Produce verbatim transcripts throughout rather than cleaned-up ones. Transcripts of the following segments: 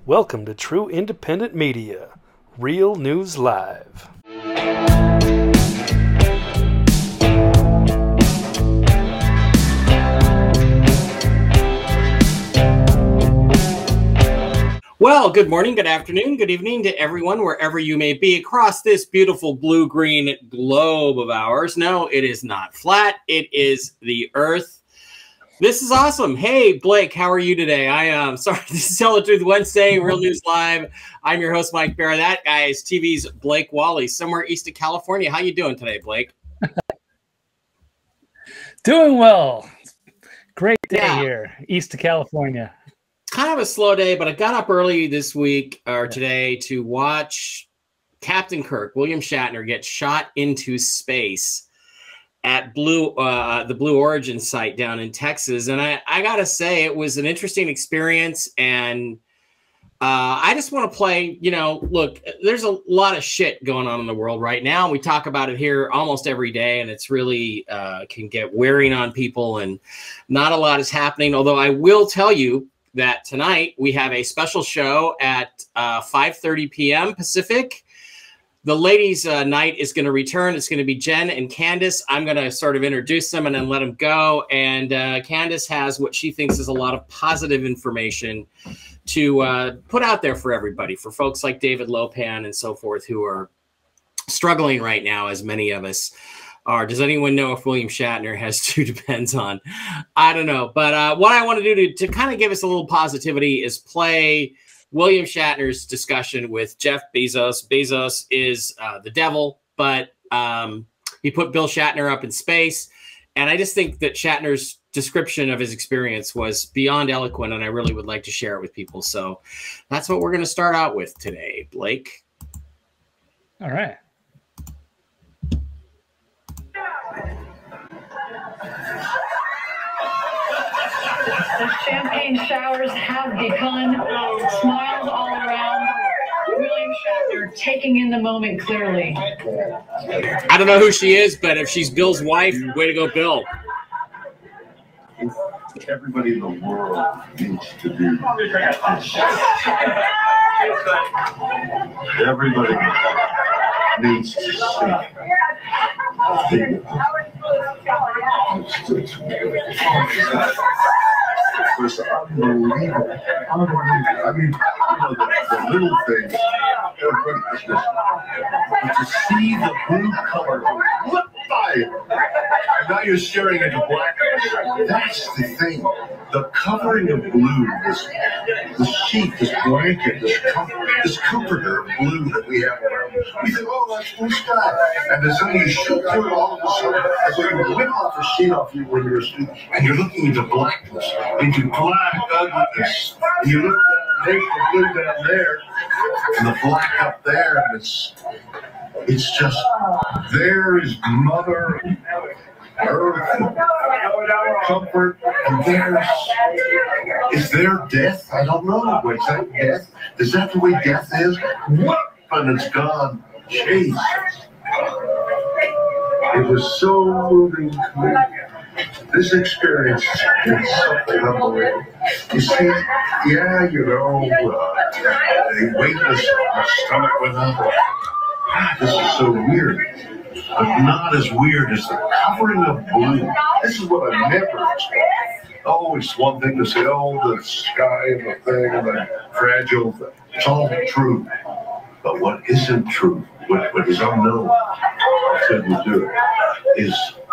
Welcome to True Independent Media, Real News Live. Well, good morning, good afternoon, good evening to everyone, wherever you may be across this beautiful blue-green globe of ours. No, it is not flat. It is the Earth. This is awesome. Hey, Blake, how are you today? I am um, sorry. This is Tell the Truth Wednesday, Real News Live. I'm your host, Mike Bear. That guy is T V's Blake Wally, somewhere east of California. How you doing today, Blake? Doing well. Great day yeah. here, east of California. Kind of a slow day, but I got up early this week or today to watch Captain Kirk, William Shatner, get shot into space at Blue, uh, the Blue Origin site down in Texas. And I, I got to say, it was an interesting experience. And uh, I just want to play, you know, look, there's a lot of shit going on in the world right now. We talk about it here almost every day, and it's really uh, can get wearing on people, and not a lot is happening. Although I will tell you that tonight we have a special show at uh, five thirty p.m. Pacific. The ladies' uh, night is going to return. It's going to be Jen and Candace. I'm going to sort of introduce them and then let them go. And uh, Candace has what she thinks is a lot of positive information to uh, put out there for everybody, for folks like David Lopan and so forth who are struggling right now, as many of us are. Does anyone know if William Shatner has two depends on? I don't know. But uh, what I want to do to, to kind of give us a little positivity is play William Shatner's discussion with Jeff Bezos. Bezos is uh, the devil, but um, he put Bill Shatner up in space. And I just think that Shatner's description of his experience was beyond eloquent, and I really would like to share it with people. So that's what we're going to start out with today, Blake. All right. The champagne showers have begun. Smiles all around. William Shatner taking in the moment clearly. I don't know who she is, but if she's Bill's wife, way to go, Bill. Everybody in the world needs to do this. Everybody needs to see. It was unbelievable. Unbelievable. I mean, you know, the, the little things. But to see the blue color flip by it, and now you're staring into black. That's the thing. The covering of blue, this, this sheet, this blanket, this, com- this comforter of blue that we have around us. We think, oh, that's blue sky. And then suddenly you shoot through it all of a sudden, as though you whip off a sheet off you when you're asleep, and you're looking into blackness, into black ugliness. And you look down, there's the blue down there, and the black up there, and it's, it's just, there is Mother Earth, comfort, and there's, is there death? I don't know. Is that death? Is that the way death is? What? And it's gone. Jeez. It was so moving to me. This experience is something unbelievable. You see, yeah, you know, uh, they weightless, my stomach went up. This is so weird. But not as weird as the covering of blue. This is what I never expected. Oh, it's one thing to say, oh, the sky and the thing and the fragile thing. It's all true. But what isn't true, what, what is unknown, I said we do, is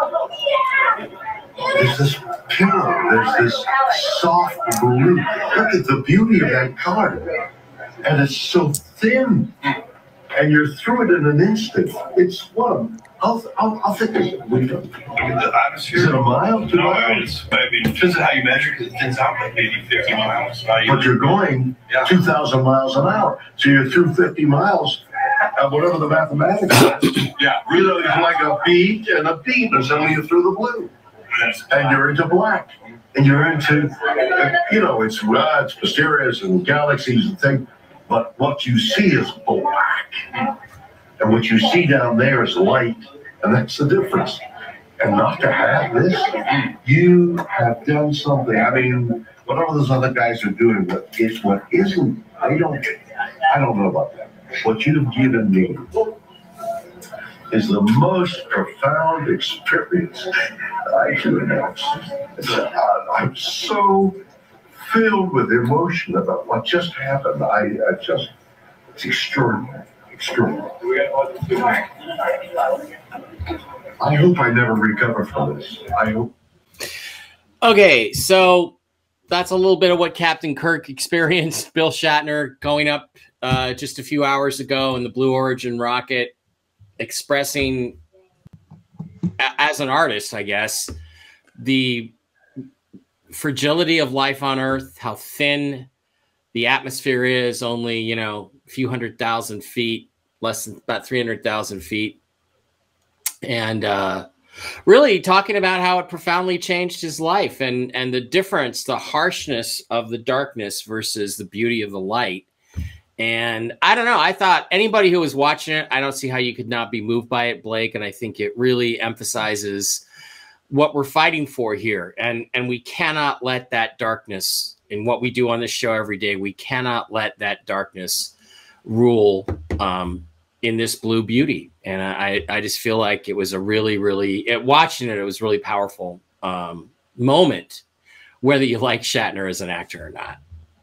there's this pillow, there's this soft blue. Look at the beauty of that color. And it's so thin. And you're through it in an instant. It's what? I'll, I'll, I'll think it's a window. The atmosphere. Is it a mile? Two no, miles? it's, I mean, it depends on how you measure, because it thins out like maybe fifty miles. But you're going yeah. two thousand miles an hour. So you're through fifty miles, uh, whatever the mathematics is. Yeah. You know, it's like a beat and a beat, and suddenly you're through the blue. And you're into black. And you're into, uh, you know, it's, uh, it's mysterious and galaxies and things. But what you see is black. And what you see down there is light. And that's the difference. And not to have this, you have done something. I mean, what all those other guys are doing, what is what isn't, I don't, I don't know about that. What you've given me is the most profound experience I can imagine. Uh, I'm so filled with emotion about what just happened. I, I just, it's extraordinary, extraordinary. I hope I never recover from this. I hope. Okay, so that's a little bit of what Captain Kirk experienced. Bill Shatner going up uh, just a few hours ago in the Blue Origin rocket, expressing, a- as an artist, I guess, the fragility of life on Earth, how thin the atmosphere is, only, you know, a few hundred thousand feet, less than about three hundred thousand feet. And uh, really talking about how it profoundly changed his life and, and the difference, the harshness of the darkness versus the beauty of the light. And I don't know, I thought anybody who was watching it, I don't see how you could not be moved by it, Blake. And I think it really emphasizes what we're fighting for here. And, and we cannot let that darkness in what we do on this show every day. We cannot let that darkness rule um, in this blue beauty. And I, I just feel like it was a really, really, it, watching it, it was really powerful um, moment, whether you like Shatner as an actor or not.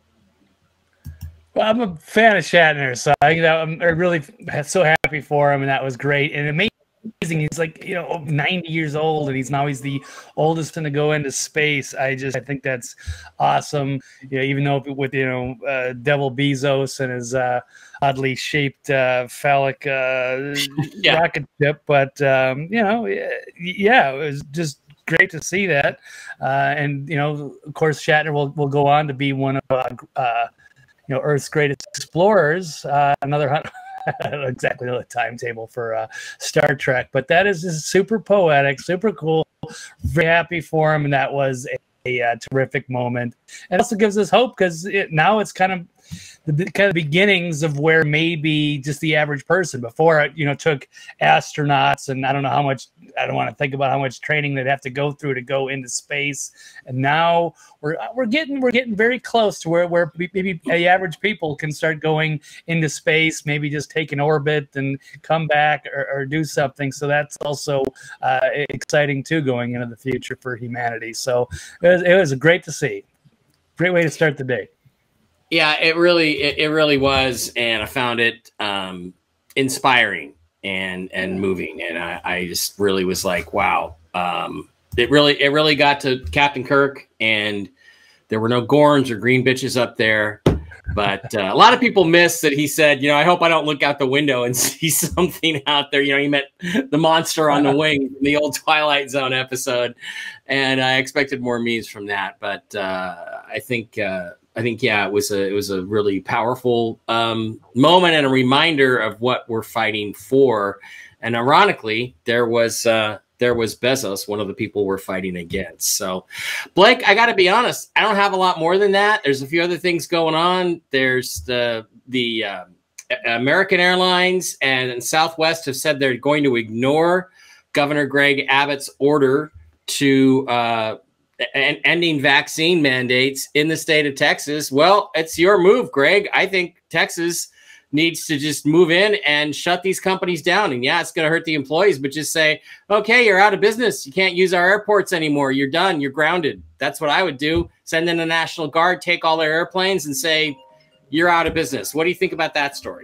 Well, I'm a fan of Shatner, so I, you know, I'm really so happy for him, and that was great. And amazing, he's like, you know, ninety years old, and he's now he's the oldest to go into space. I just, I think that's awesome. You know, even though with you know, uh, Devil Bezos and his uh, oddly shaped uh, phallic uh, yeah. rocket ship, but um, you know, yeah, it was just great to see that. Uh, and you know, of course, Shatner will will go on to be one of uh, uh, you know, Earth's greatest explorers. Uh, another, I don't know exactly the timetable for uh, Star Trek, but that is just super poetic, super cool. Very happy for him, and that was a, a, a terrific moment. And also gives us hope because it, now it's kind of the kind of beginnings of where maybe just the average person before it, you know, took astronauts, and I don't know how much. I don't want to think about how much training they'd have to go through to go into space. And now we're we're getting we're getting very close to where where maybe the average people can start going into space, maybe just take an orbit and come back or, or do something. So that's also uh, exciting too, going into the future for humanity. So it was, it was great to see. Great way to start the day. Yeah, it really it, it really was, and I found it um, inspiring and and moving, and I, I just really was like, wow. Um, it really it really got to Captain Kirk, and there were no Gorns or green bitches up there. But uh, a lot of people missed that he said, you know, I hope I don't look out the window and see something out there. You know, he met the monster on the wing in the old Twilight Zone episode, and I expected more memes from that. But uh, I think. Uh, I think, yeah, it was a it was a really powerful um, moment and a reminder of what we're fighting for. And ironically, there was uh, there was Bezos, one of the people we're fighting against. So, Blake, I got to be honest, I don't have a lot more than that. There's a few other things going on. There's the the uh, American Airlines and Southwest have said they're going to ignore Governor Greg Abbott's order to uh, and ending vaccine mandates in the state of Texas. Well, it's your move, Greg. I think Texas needs to just move in and shut these companies down. And yeah, it's going to hurt the employees, but just say, okay, you're out of business. You can't use our airports anymore. You're done. You're grounded. That's what I would do. Send in the National Guard, take all their airplanes and say, you're out of business. What do you think about that story?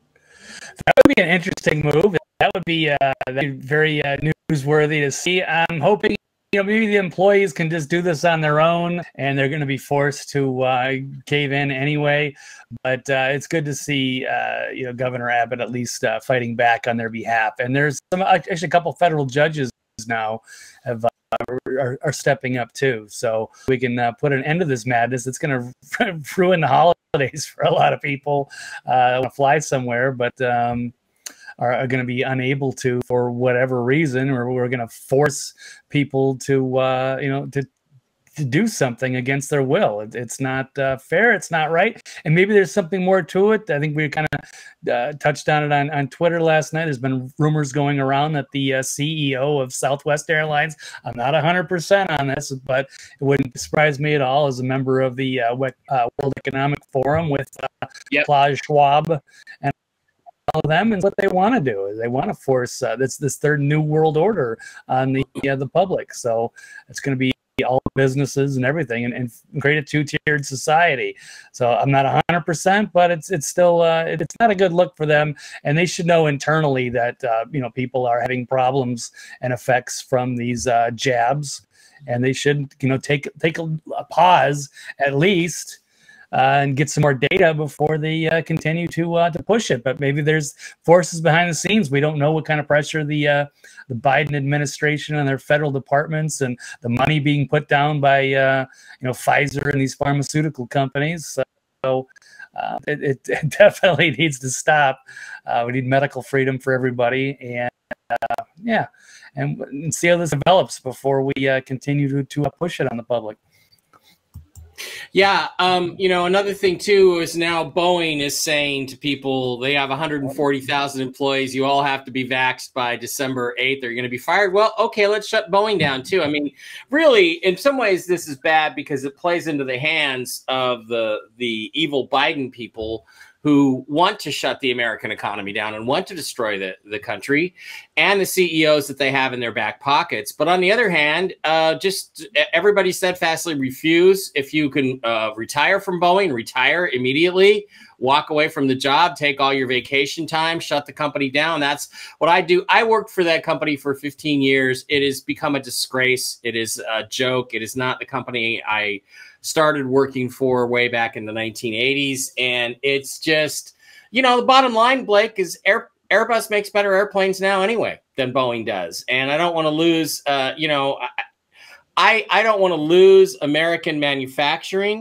That would be an interesting move. That would be, uh, that'd be very uh, newsworthy to see. I'm hoping, you know, maybe the employees can just do this on their own, and they're going to be forced to uh, cave in anyway. But uh, it's good to see, uh, you know, Governor Abbott at least uh, fighting back on their behalf. And there's some, actually a couple federal judges now have uh, are, are stepping up too, so we can uh, put an end to this madness. It's going to ruin the holidays for a lot of people. Uh, want to fly somewhere, but. Um, are, are going to be unable to for whatever reason, or we're going to force people to, uh, you know, to to do something against their will. It, it's not uh, fair. It's not right. And maybe there's something more to it. I think we kind of uh, touched on it on, on Twitter last night. There's been rumors going around that the uh, C E O of Southwest Airlines, I'm not one hundred percent on this, but it wouldn't surprise me at all as a member of the uh, uh, World Economic Forum with uh, Yep. Klaus Schwab and all of them, and what they want to do is they want to force uh, this this third new world order on the uh, the public. So it's going to be all businesses and everything, and, and create a two-tiered society. So I'm not one hundred percent, but it's it's still uh, it's not a good look for them, and they should know internally that uh, you know people are having problems and effects from these uh, jabs, and they should you know take take a, a pause at least. Uh, and get some more data before they uh, continue to uh, to push it. But maybe there's forces behind the scenes. We don't know what kind of pressure the uh, the Biden administration and their federal departments and the money being put down by uh, you know Pfizer and these pharmaceutical companies. So uh, it, it, it definitely needs to stop. Uh, we need medical freedom for everybody, and uh, yeah, and, and see how this develops before we uh, continue to to push it on the public. Yeah, um, you know, another thing too is now Boeing is saying to people they have one hundred forty thousand employees. You all have to be vaxxed by December eighth. Or you're going to be fired. Well, okay, let's shut Boeing down too. I mean, really, in some ways, this is bad because it plays into the hands of the the evil Biden people who want to shut the American economy down and want to destroy the, the country and the C E Os that they have in their back pockets. But on the other hand, uh, just everybody steadfastly refuse. If you can uh, retire from Boeing, retire immediately, walk away from the job, take all your vacation time, shut the company down. That's what I do. I worked for that company for fifteen years. It has become a disgrace. It is a joke. It is not the company I started working for way back in the nineteen eighties. And it's just, you know, the bottom line, Blake, is Air, Airbus makes better airplanes now anyway than Boeing does. And I don't want to lose, uh, you know, I, I don't want to lose American manufacturing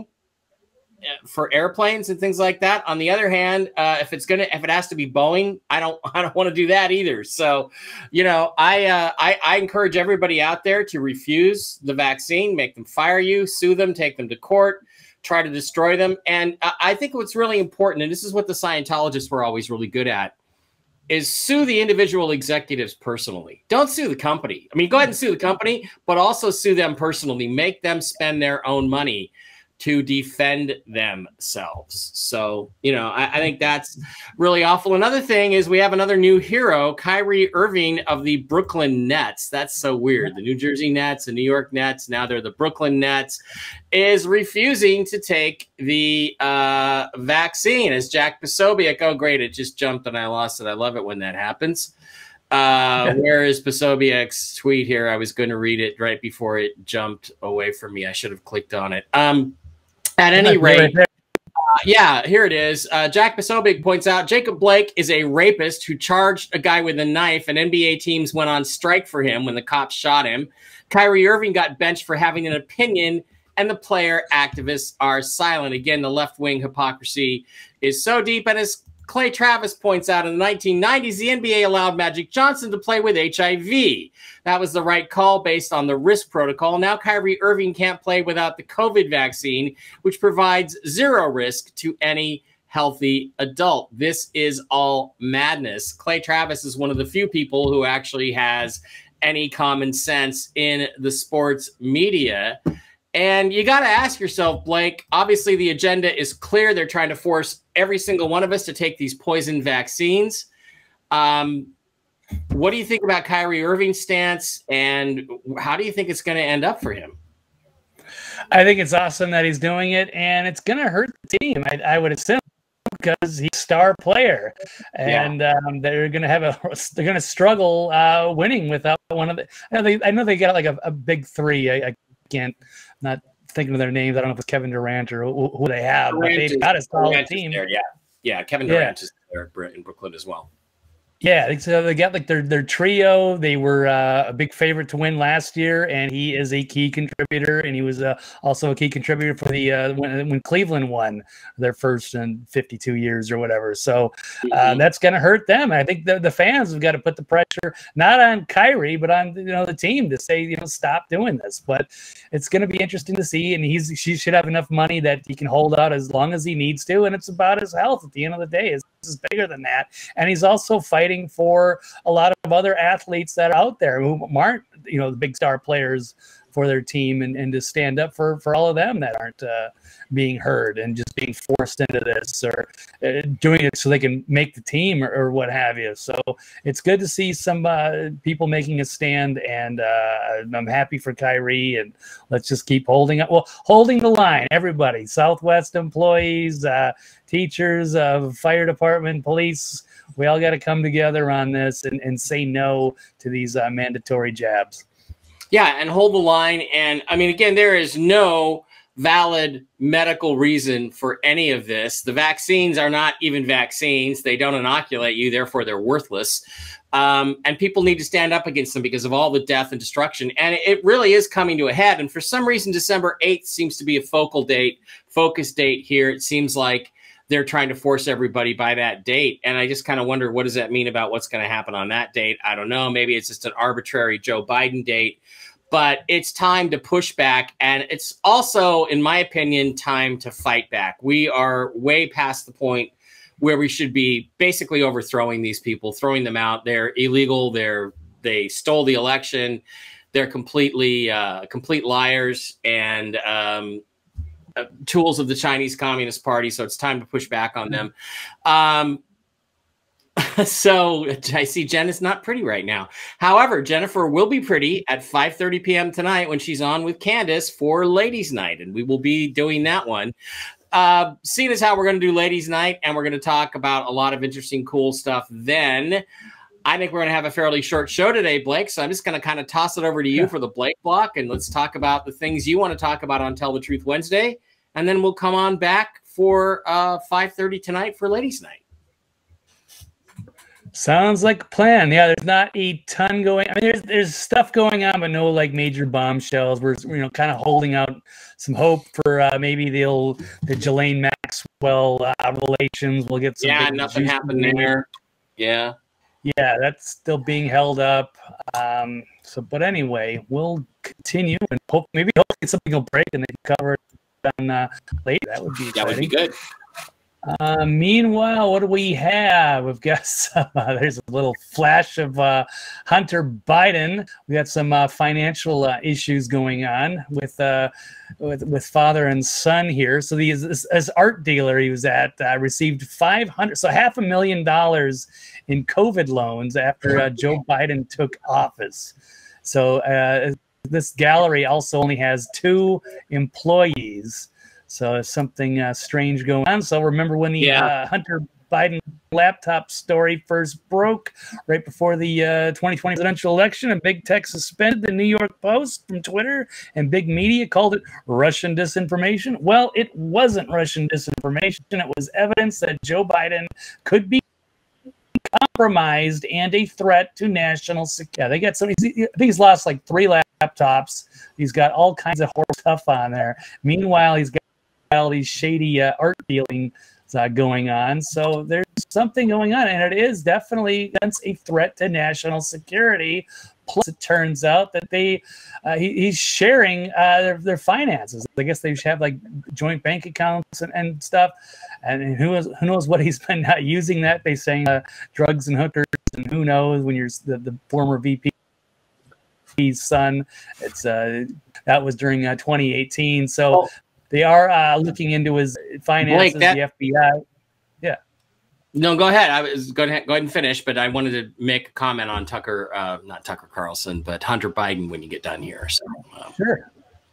for airplanes and things like that. On the other hand, uh, if it's going to, if it has to be Boeing, I don't, I don't want to do that either. So, you know, I, uh, I, I encourage everybody out there to refuse the vaccine, make them fire you, sue them, take them to court, try to destroy them. And uh, I think what's really important, and this is what the Scientologists were always really good at, is sue the individual executives personally. Don't sue the company. I mean, go ahead and sue the company, but also sue them personally. Make them spend their own money to defend themselves. So, you know, I, I think that's really awful. Another thing is we have another new hero, Kyrie Irving of the Brooklyn Nets. That's so weird. The New Jersey Nets, the New York Nets, now they're the Brooklyn Nets, is refusing to take the uh, vaccine. As Jack Posobiec, oh, great, it just jumped and I lost it. I love it when that happens. Uh, where is Posobiec's tweet here? I was going to read it right before it jumped away from me. I should have clicked on it. Um, At any rate, uh, yeah, here it is. Uh, Jack Posobiec points out Jacob Blake is a rapist who charged a guy with a knife, and N B A teams went on strike for him when the cops shot him. Kyrie Irving got benched for having an opinion, and the player activists are silent. Again, the left-wing hypocrisy is so deep, and as Clay Travis points out, in the nineteen nineties, the N B A allowed Magic Johnson to play with H I V. That was the right call based on the risk protocol. Now Kyrie Irving can't play without the COVID vaccine, which provides zero risk to any healthy adult. This is all madness. Clay Travis is one of the few people who actually has any common sense in the sports media. And you got to ask yourself, Blake, obviously the agenda is clear. They're trying to force every single one of us to take these poison vaccines. Um, what do you think about Kyrie Irving's stance, and how do you think it's going to end up for him? I think it's awesome that he's doing it, and it's going to hurt the team, I, I would assume, because he's a star player, and yeah. um, they're going to have a they're going to struggle uh, winning without one of the. I know they, I know they got like a, a big three. I, I can't. Not thinking of their names. I don't know if it's Kevin Durant or who, who they have, Durant but they've got a solid team. There, yeah, yeah. Kevin Durant yeah. is there in Brooklyn as well. Yeah, I think so. They got like their their trio. They were uh, a big favorite to win last year, and he is a key contributor. And he was uh, also a key contributor for the uh, when when Cleveland won their first in fifty-two years or whatever. So uh, mm-hmm. that's going to hurt them. I think the the fans have got to put the pressure not on Kyrie, but on you know the team to say you know stop doing this. But it's going to be interesting to see. And he's she should have enough money that he can hold out as long as he needs to. And it's about his health at the end of the day. It's, is bigger than that, and he's also fighting for a lot of other athletes that are out there who aren't, you know, the big star players for their team, and, and to stand up for for all of them that aren't uh, being heard and just being forced into this or uh, doing it so they can make the team or, or what have you. So it's good to see some uh, people making a stand, and uh, I'm happy for Kyrie. And let's just keep holding up, well, holding the line. Everybody, Southwest employees, uh, teachers, uh, fire department, police. We all got to come together on this and, and say no to these uh, mandatory jabs. Yeah, and hold the line. And I mean, again, there is no valid medical reason for any of this. The vaccines are not even vaccines. They don't inoculate you, therefore they're worthless. Um, and people need to stand up against them because of all the death and destruction. And it really is coming to a head. And for some reason, December eighth seems to be a focal date, focus date here. It seems like they're trying to force everybody by that date. And I just kind of wonder, what does that mean about what's going to happen on that date? I don't know. Maybe it's just an arbitrary Joe Biden date, but it's time to push back. And it's also, in my opinion, time to fight back. We are way past the point where we should be basically overthrowing these people, throwing them out. They're illegal. They're, they stole the election. They're completely, uh, complete liars. And, um, Uh, tools of the Chinese Communist Party. So it's time to push back on them. Um, so I see Jen is not pretty right now. However, Jennifer will be pretty at five thirty p m tonight when she's on with Candace for Ladies Night. And we will be doing that one. Uh, seeing as how we're going to do Ladies Night, and we're going to talk about a lot of interesting, cool stuff then, I think we're going to have a fairly short show today, Blake. So I'm just going to kind of toss it over to you yeah. for the Blake block, and let's talk about the things you want to talk about on Tell the Truth Wednesday. And then we'll come on back for uh, five thirty tonight for Ladies Night. Sounds like a plan. Yeah, there's not a ton going. I mean, there's there's stuff going on, but no like major bombshells. We're you know kind of holding out some hope for uh, maybe they'll the Ghislaine Maxwell uh, relations. We'll get some. Yeah, nothing happened there. Yeah. Yeah, that's still being held up. Um, so, but anyway, we'll continue and hope maybe hope something will break and they can cover it on uh, later. That would be exciting. That would be good. Uh, meanwhile, what do we have? We've got some, uh, there's a little flash of uh, Hunter Biden. We got some uh, financial uh, issues going on with, uh, with with father and son here. So the as, as art dealer he was at uh, received five hundred, so half a million dollars in COVID loans after uh, Joe Biden took office. So uh, this gallery also only has two employees. So there's something uh, strange going on. So remember when the yeah. uh, Hunter Biden laptop story first broke right before the uh, twenty twenty presidential election, and big tech suspended the New York Post from Twitter, and big media called it Russian disinformation. Well, it wasn't Russian disinformation. It was evidence that Joe Biden could be compromised and a threat to national security. Yeah, they got some. I think he's lost like three laptops. He's got all kinds of horrible stuff on there. Meanwhile, he's got all these shady uh, art dealings uh, going on. So there's something going on, and it is definitely a threat to national security. Plus, it turns out that they uh, he, he's sharing uh, their, their finances. I guess they should have like joint bank accounts and, and stuff. And who knows, who knows what he's been uh, using that? They saying uh, drugs and hookers, and who knows when you're the, the former V P's son. It's uh, that was during uh, twenty eighteen. So. Oh. They are uh, looking into his finances, Blake, that, the F B I. Yeah. No, go ahead. I was go ahead, go ahead and finish, but I wanted to make a comment on Tucker, uh, not Tucker Carlson, but Hunter Biden when you get done here. So, um. Sure.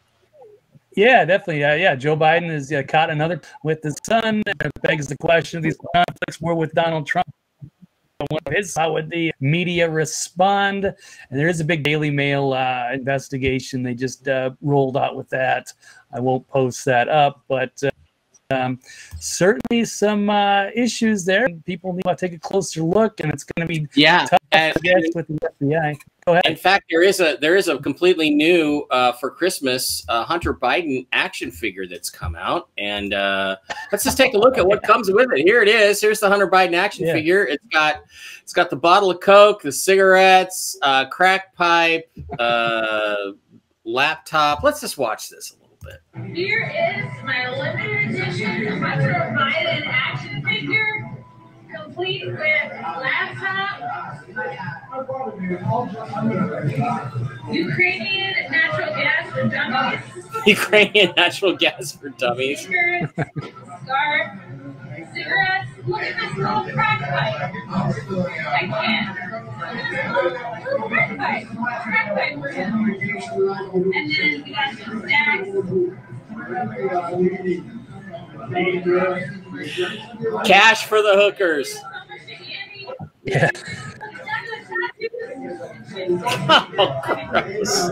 Yeah, definitely. Uh, yeah, Joe Biden is uh, caught another with his son. It begs the question: these conflicts were with Donald Trump. One of his, how would the media respond? And there is a big Daily Mail uh, investigation they just uh, rolled out with that. I won't post that up, but uh, um, certainly some uh, issues there. People need to take a closer look, and it's going to be Yeah, tough, and- I guess, with the F B I. Go ahead. In fact, there is a there is a completely new uh, for Christmas uh, Hunter Biden action figure that's come out, and uh, let's just take a look at what comes with it. Here it is. Here's the Hunter Biden action Yeah. figure. It's got it's got the bottle of Coke, the cigarettes, uh, crack pipe, uh, laptop. Let's just watch this a little bit. Here is my limited edition Hunter Biden action figure, complete with laptop, Ukrainian natural gas for dummies, Ukrainian natural gas for dummies. stickers, scarf, cigarettes. Look at this little crack pipe. I can't. Little crack pipe. Crack pipe for him. And then we got some snacks. Cash for the hookers. Yeah. Oh, gross.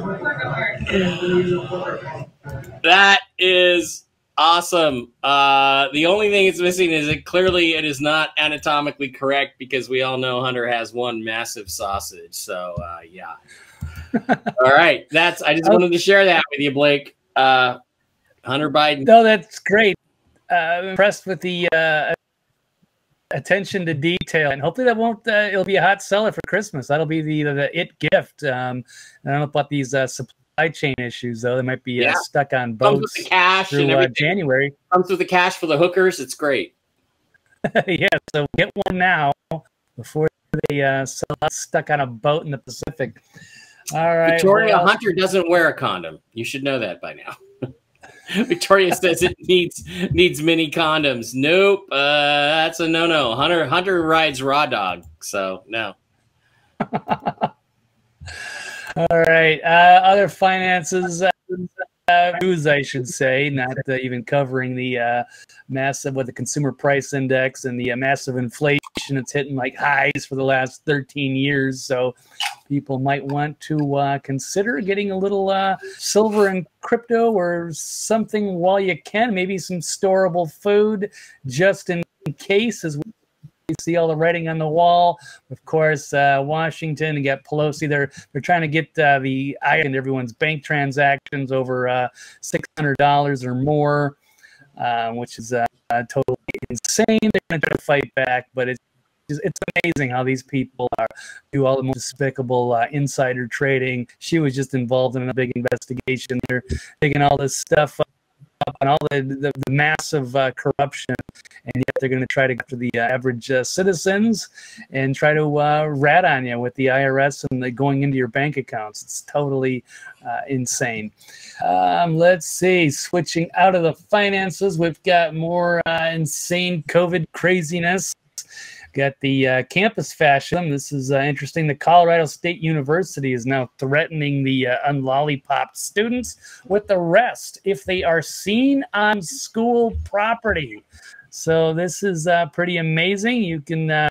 That is awesome. Uh, the only thing it's missing is it clearly it is not anatomically correct because we all know Hunter has one massive sausage. So uh, yeah. All right, that's. I just wanted to share that with you, Blake. Uh, Hunter Biden. No, that's great. Uh, I'm impressed with the uh, attention to detail, and hopefully that won't. Uh, it'll be a hot seller for Christmas. That'll be the the it gift. Um, I don't know about these uh, supply chain issues though. They might be uh, Yeah. stuck on Comes with boats the cash and through uh, everything. January. Comes with the cash for the hookers. It's great. Yeah, so get one now before they uh, sell out stuck on a boat in the Pacific. All right, Victoria well, Hunter doesn't wear a condom. You should know that by now. Victoria says it needs needs mini condoms. Nope, uh, that's a no no. Hunter Hunter rides raw dog, so no. all right. Uh, other finances uh, uh, news, I should say, not uh, even covering the uh, massive with the consumer price index and the uh, massive inflation. It's hitting like highs for the last thirteen years. So people might want to uh, consider getting a little uh, silver and crypto or something while you can. Maybe some storable food just in case, as we see all the writing on the wall. Of course, uh, Washington and get Pelosi. They're they're trying to get uh, the eye into everyone's bank transactions over uh, six hundred dollars or more, uh, which is uh, totally insane. They're going to try to fight back, but it's it's amazing how these people are, do all the most despicable uh, insider trading. She was just involved in a big investigation. They're digging all this stuff up and all the, the, the massive uh, corruption, and yet they're going to try to get to the uh, average uh, citizens and try to uh, rat on you with the I R S and the going into your bank accounts. It's totally uh, insane. Um, let's see, switching out of the finances, we've got more uh, insane COVID craziness. Got the uh, campus fascism. This is uh, interesting. The Colorado State University is now threatening the uh, unlollipopped students with arrest if they are seen on school property. So this is uh, pretty amazing. You can uh,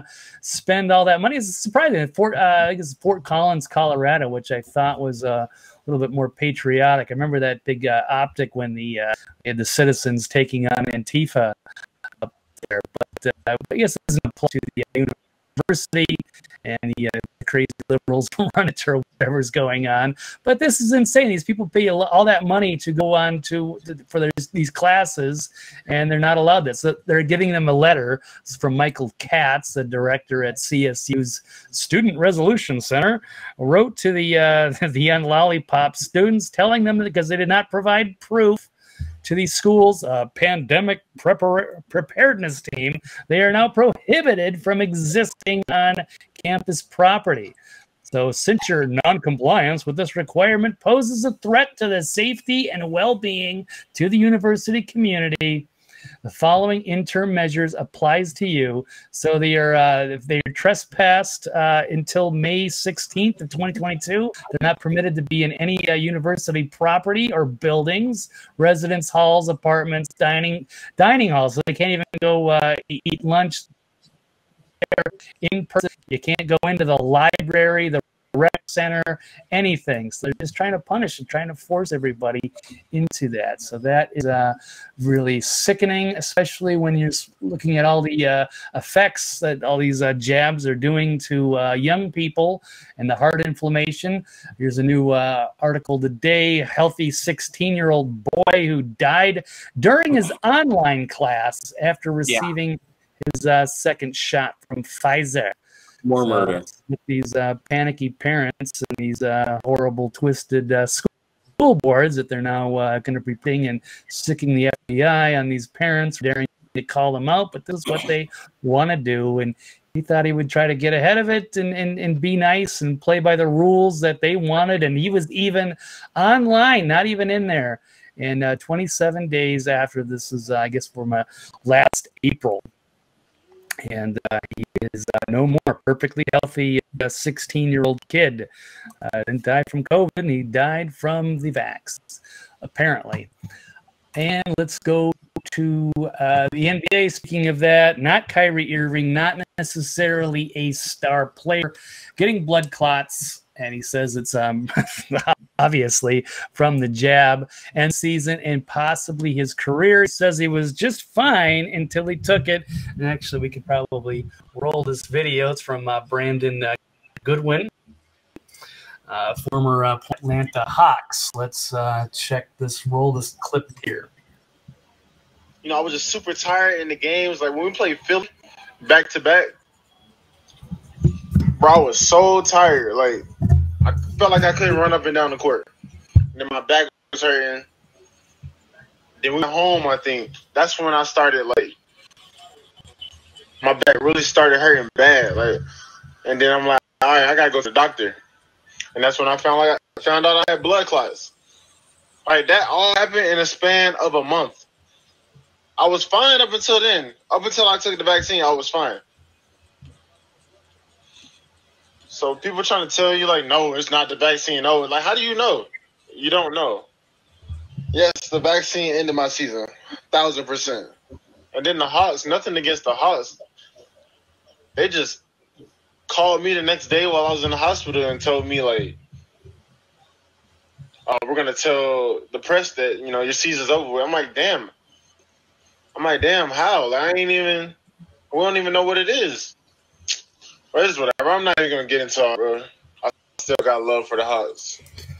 spend all that money. It's surprising. Fort, uh, I think it's Fort Collins, Colorado, which I thought was uh, a little bit more patriotic. I remember that big uh, optic when the uh, we had the citizens taking on Antifa up there. But uh, I guess it doesn't apply to the university and the uh, crazy liberals run it or whatever's going on. But this is insane. These people pay all that money to go on to, to for their, these classes, and they're not allowed this. So they're giving them a letter from Michael Katz, the director at C S U's Student Resolution Center, wrote to the uh, the Unlollipop students, telling them that because they did not provide proof to these schools' uh, pandemic prepar- preparedness team, they are now prohibited from existing on campus property. So since your non-compliance with this requirement poses a threat to the safety and well-being to the university community, the following interim measures applies to you. So they are, uh, if they are trespassed uh, until May sixteenth of twenty twenty-two, they're not permitted to be in any uh, university property or buildings, residence halls, apartments, dining dining halls. So they can't even go uh, eat lunch there in person. You can't go into the library, the rec center, anything. So they're just trying to punish and trying to force everybody into that. So that is uh, really sickening, especially when you're looking at all the uh, effects that all these uh, jabs are doing to uh, young people and the heart inflammation. Here's a new uh, article today. Healthy sixteen-year-old boy who died during his online class after receiving yeah. his uh, second shot from Pfizer. More so, murder. With these uh, panicky parents and these uh, horrible, twisted uh, school boards that they're now uh, going to be putting and sticking the F B I on these parents, daring to call them out, but this is what they want to do. And he thought he would try to get ahead of it and, and, and be nice and play by the rules that they wanted. And he was even online, not even in there. And uh, twenty-seven days after this is, uh, I guess, from uh, last April. And uh, he is uh, no more perfectly healthy sixteen-year-old kid. Uh, didn't die from COVID. He died from the vax, apparently. And let's go to uh, the N B A. Speaking of that, not Kyrie Irving, not necessarily a star player, getting blood clots. And he says it's um, obviously from the jab and season and possibly his career. He says he was just fine until he took it. And actually, we could probably roll this video. It's from uh, Brandon uh, Goodwin, uh, former uh, Atlanta Hawks. Let's uh, check this, roll this clip here. You know, I was just super tired in the games. Like when we played Philly back to back, bro, I was so tired. Like I felt like I couldn't run up and down the court. And then my back was hurting. Then we went home, I think. That's when I started, like, my back really started hurting bad. Like, and then I'm like, all right, I got to go to the doctor. And that's when I found, like, I found out I had blood clots. Like, that all happened in a span of a month. I was fine up until then. Up until I took the vaccine, I was fine. So people trying to tell you, like, no, it's not the vaccine. No, like, how do you know? You don't know. Yes, the vaccine ended my season, thousand percent. And then the Hawks, nothing against the Hawks. They just called me the next day while I was in the hospital and told me, like, oh, we're going to tell the press that, you know, your season's over with. I'm like, damn. I'm like, damn, how? Like, I ain't even, we don't even know what it is. But it's whatever. I'm not even going to get into it, bro. I still got love for the Hawks.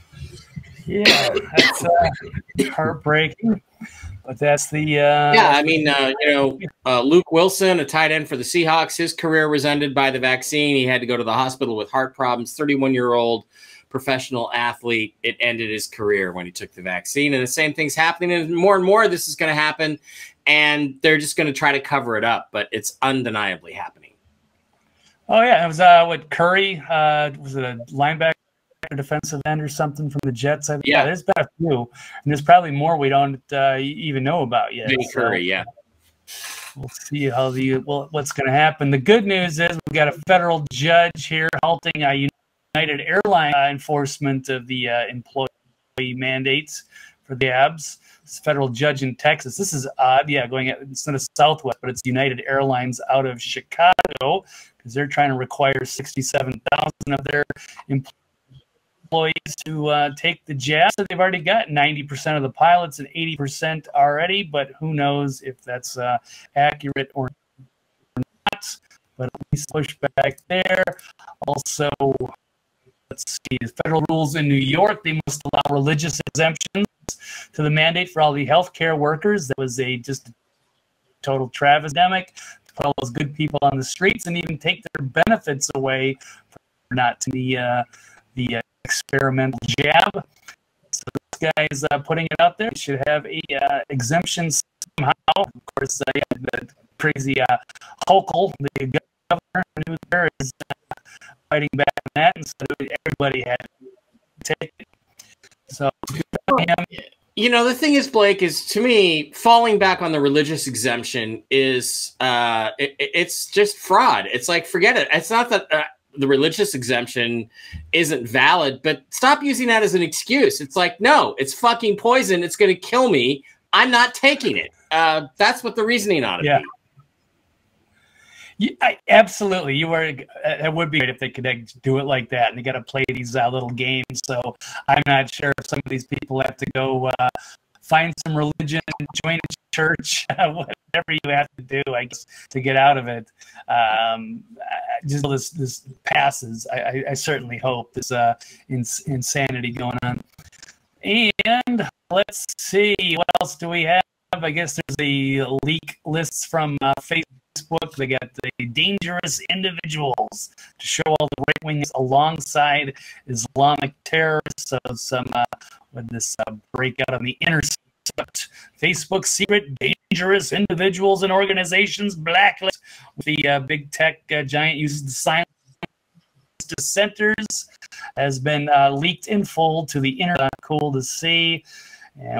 Yeah, that's uh, heartbreaking. But that's the... Uh, yeah, I mean, uh, you know, uh, Luke Wilson, a tight end for the Seahawks, his career was ended by the vaccine. He had to go to the hospital with heart problems. thirty-one-year-old professional athlete. It ended his career when he took the vaccine. And the same thing's happening. And more and more this is going to happen. And they're just going to try to cover it up. But it's undeniably happening. Oh, yeah. It was uh, what Curry, uh, was it a linebacker, defensive end or something from the Jets? I think. Yeah. yeah, there's been a few. And there's probably more we don't uh, even know about yet. Vinny so Curry, yeah. We'll see how the well, what's going to happen. The good news is we've got a federal judge here halting a United Airlines uh, enforcement of the uh, employee mandates for the abs. It's a federal judge in Texas. This is odd. Yeah, going at, instead of Southwest, but it's United Airlines out of Chicago because they're trying to require sixty-seven thousand of their employees to uh, take the jab. So they've already got ninety percent of the pilots and eighty percent already, but who knows if that's uh, accurate or not. But at least push back there. Also, let's see, the federal rules in New York, they must allow religious exemptions to the mandate for all the healthcare workers. That was a just a total travesty to put all those good people on the streets and even take their benefits away for not to the uh, the uh, experimental jab. So this guy is uh, putting it out there. He should have a uh, exemption somehow. Of course, uh, yeah, the crazy uh, Hochul, the governor who there is uh, fighting back on that, and so everybody had to take it. So, you know, the thing is, Blake, is to me, falling back on the religious exemption is uh, it, it's just fraud. It's like, forget it. It's not that uh, the religious exemption isn't valid, but stop using that as an excuse. It's like, no, it's fucking poison. It's going to kill me. I'm not taking it. Uh, that's what the reasoning ought to yeah. be. Yeah, I, absolutely. You were. It would be great if they could do it like that, and they got to play these uh, little games. So I'm not sure if some of these people have to go uh, find some religion, join a church, whatever you have to do, I guess, to get out of it. Um, just this this passes. I, I, I certainly hope this uh, ins- insanity going on. And let's see, what else do we have? I guess there's the leak lists from uh, Facebook. They got the dangerous individuals to show all the right wings alongside Islamic terrorists. So some uh, with this uh, breakout on the Intercept Facebook secret dangerous individuals and organizations blacklist. The uh, big tech uh, giant uses the silence dissenters has been uh, leaked in full to the internet. Cool to see. And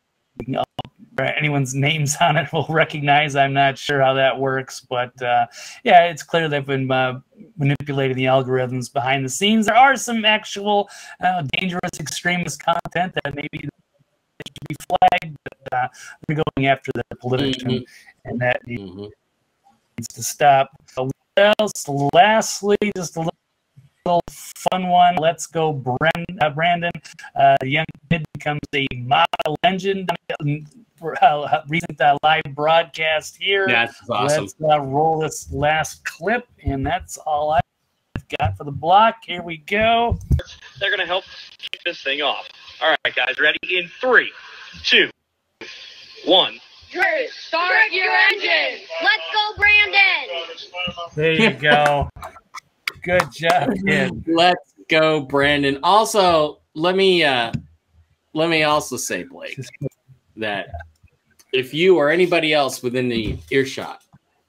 anyone's names on it will recognize. I'm not sure how that works, but uh, yeah, it's clear they've been uh, manipulating the algorithms behind the scenes. There are some actual uh, dangerous extremist content that maybe should be flagged, but uh, they're going after the politician, mm-hmm. and that mm-hmm. needs to stop. So what else? Lastly, just a little little fun one. Let's go, Brandon. Uh, Brandon. Uh, the young kid becomes a model legend. For uh, recent uh, live broadcast here. That's awesome. Let's uh, roll this last clip, and that's all I've got for the block. Here we go. They're going to help kick this thing off. All right, guys, ready? In three, two, one. Start your engine. Let's go, Brandon. There you go. Good job, kid. Let's go, Brandon. Also, let me uh, let me also say, Blake, that if you or anybody else within the earshot,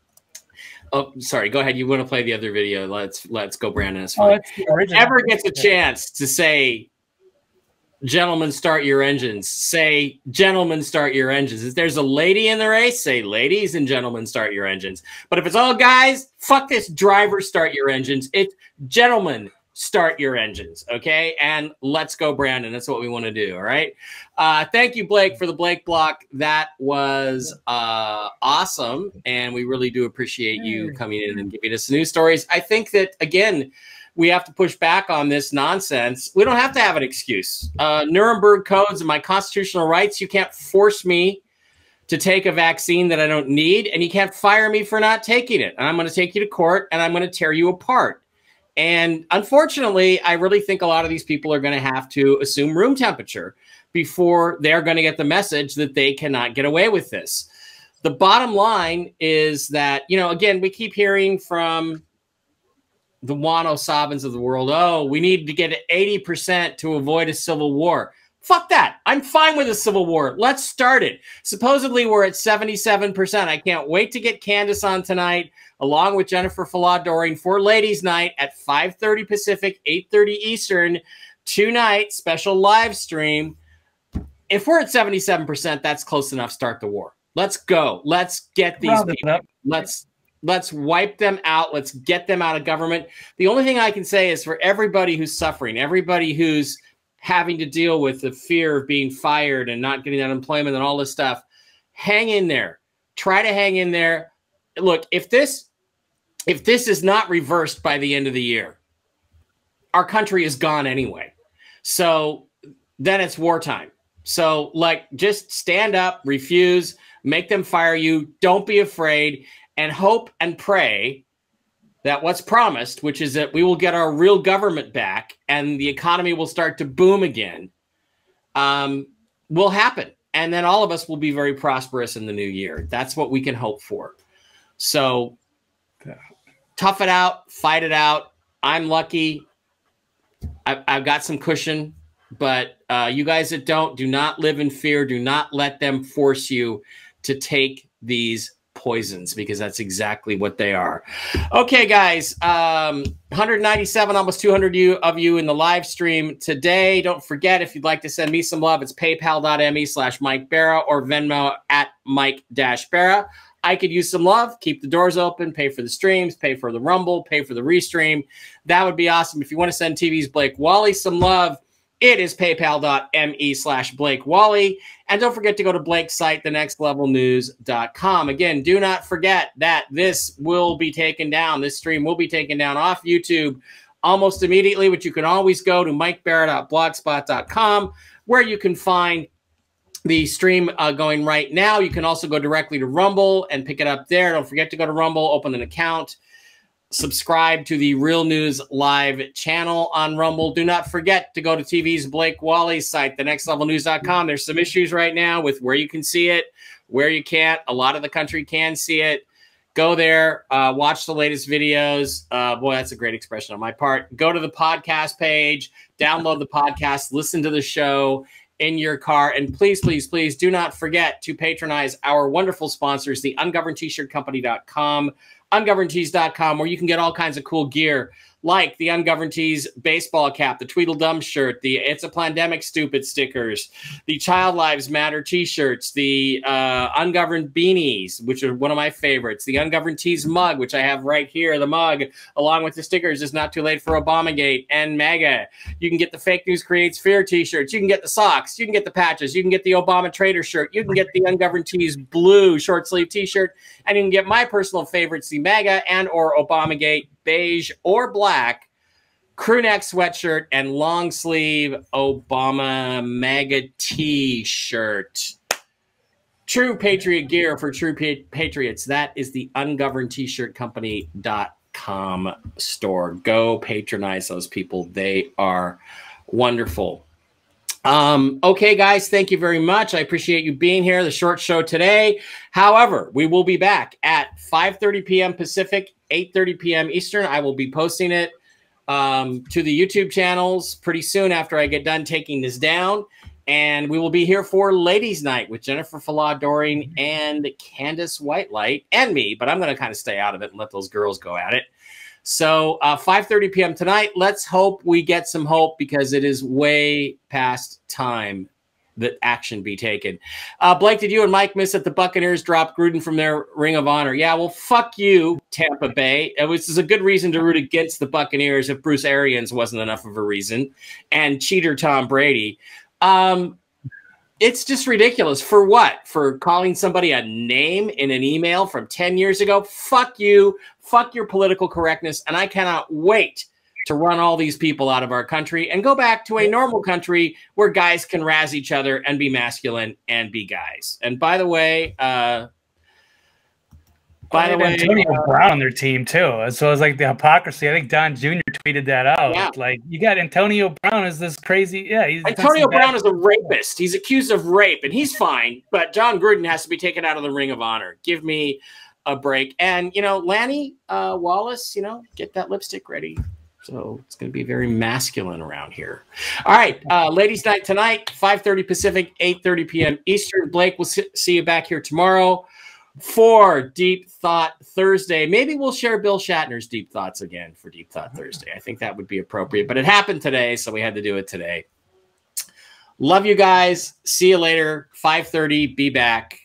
oh, sorry, go ahead. You want to play the other video? Let's let's go, Brandon. It's fine. Oh, ever gets a chance to say, "Gentlemen, start your engines." Say, "Gentlemen, start your engines." If there's a lady in the race, say, "Ladies and gentlemen, start your engines." But if it's all guys, fuck this. Driver, start your engines. It's gentlemen, start your engines. Okay, and let's go, Brandon. That's what we want to do. All right. Uh, thank you, Blake, for the Blake block. That was uh, awesome, and we really do appreciate you coming in and giving us news stories. I think that again, we have to push back on this nonsense. We don't have to have an excuse. Uh, Nuremberg codes and my constitutional rights. You can't force me to take a vaccine that I don't need, and you can't fire me for not taking it. And I'm going to take you to court, and I'm going to tear you apart. And unfortunately, I really think a lot of these people are going to have to assume room temperature before they're going to get the message that they cannot get away with this. The bottom line is that, you know, again, we keep hearing from the Juan O'Savins of the world, oh, we need to get eighty percent to avoid a civil war. Fuck that. I'm fine with a civil war. Let's start it. Supposedly, we're at seventy-seven percent. I can't wait to get Candace on tonight, along with Jennifer Falah-Doring for Ladies' Night at five thirty Pacific, eight thirty Eastern, tonight, special live stream. If we're at seventy-seven percent, that's close enough. Start the war. Let's go. Let's get these Round people. Let's Let's wipe them out. Let's get them out of government. The only thing I can say is for everybody who's suffering, everybody who's having to deal with the fear of being fired and not getting unemployment and all this stuff, hang in there. Try to hang in there. Look, if this, if this is not reversed by the end of the year, our country is gone anyway. So then it's wartime. So like, just stand up, refuse, make them fire you. Don't be afraid. And hope and pray that what's promised, which is that we will get our real government back and the economy will start to boom again, um, will happen. And then all of us will be very prosperous in the new year. That's what we can hope for. So tough it out, fight it out. I'm lucky. I've, I've got some cushion, but uh, you guys that don't, do not live in fear. Do not let them force you to take these poisons, because that's exactly what they are. Okay, guys, um, one hundred ninety-seven, almost two hundred you, of you in the live stream today. Don't forget, if you'd like to send me some love, it's paypal.me slash Mike Barra or Venmo at Mike dash Barra. I could use some love. Keep the doors open, pay for the streams, pay for the Rumble, pay for the restream. That would be awesome. If you want to send T V's Blake Wally some love, It is paypal.me slash Blake Wally. And don't forget to go to Blake's site, the next level news dot com. Again, do not forget that this will be taken down. This stream will be taken down off YouTube almost immediately, but you can always go to mike barrett dot blogspot dot com where you can find the stream uh, going right now. You can also go directly to Rumble and pick it up there. Don't forget to go to Rumble, open an account, subscribe to the Real News Live channel on Rumble. Do not forget to go to T V's Blake Wally's site, the next level news dot com. There's some issues right now with where you can see it, where you can't. A lot of the country can see it. Go there, uh, watch the latest videos. Uh, boy, that's a great expression on my part. Go to the podcast page, download the podcast, listen to the show in your car. And please, please, please do not forget to patronize our wonderful sponsors, the ungoverned t shirt company dot com, ungoverned tees dot com, where you can get all kinds of cool gear like the Ungoverned Tees baseball cap, the Tweedledum shirt, the It's a Plandemic Stupid stickers, the Child Lives Matter t-shirts, the uh, Ungoverned beanies, which are one of my favorites, the Ungoverned Tees mug, which I have right here, the mug, along with the stickers, It's Not Too Late for Obamagate, and MAGA. You can get the Fake News Creates Fear t-shirts, you can get the socks, you can get the patches, you can get the Obama Trader shirt, you can get the Ungoverned Tees blue short sleeve t-shirt, and you can get my personal favorites, the MAGA and or Obamagate beige or black crew neck sweatshirt and long sleeve Obama MAGA t-shirt. True Patriot gear for true pa- patriots. That is the ungoverned t shirt company dot com store. Go patronize those people. They are wonderful. Um, okay, guys, thank you very much. I appreciate you being here. The short show today. However, we will be back at five thirty p.m. Pacific, eight thirty p.m. Eastern. I will be posting it um, to the YouTube channels pretty soon after I get done taking this down. And we will be here for Ladies' Night with Jennifer Falah Doring and Candace Whitelight and me, but I'm going to kind of stay out of it and let those girls go at it. So uh, five thirty p.m. tonight. Let's hope we get some hope because it is way past time that action be taken. Uh, Blake, did you and Mike miss that the Buccaneers dropped Gruden from their Ring of Honor? Yeah, well, fuck you, Tampa Bay. It was, it was a good reason to root against the Buccaneers if Bruce Arians wasn't enough of a reason, and cheater Tom Brady. Um, it's just ridiculous. For what? For calling somebody a name in an email from ten years ago? Fuck you. Fuck your political correctness. And I cannot wait to run all these people out of our country and go back to a normal country where guys can razz each other and be masculine and be guys. And by the way, uh, by the way, Antonio uh, Brown on their team too. So it's like the hypocrisy. I think Don Junior tweeted that out. Yeah. Like, you got Antonio Brown as this crazy. Yeah, he's Antonio Brown is a rapist. He's accused of rape, and he's fine. But John Gruden has to be taken out of the Ring of Honor. Give me a break. And you know, Lanny uh, Wallace, you know, get that lipstick ready. So it's going to be very masculine around here. All right, uh, Ladies' Night tonight, five thirty Pacific, eight thirty p.m. Eastern. Blake, we'll see you back here tomorrow for Deep Thought Thursday. Maybe we'll share Bill Shatner's Deep Thoughts again for Deep Thought Thursday. I think that would be appropriate, but it happened today, so we had to do it today. Love you guys. See you later. five thirty. Be back.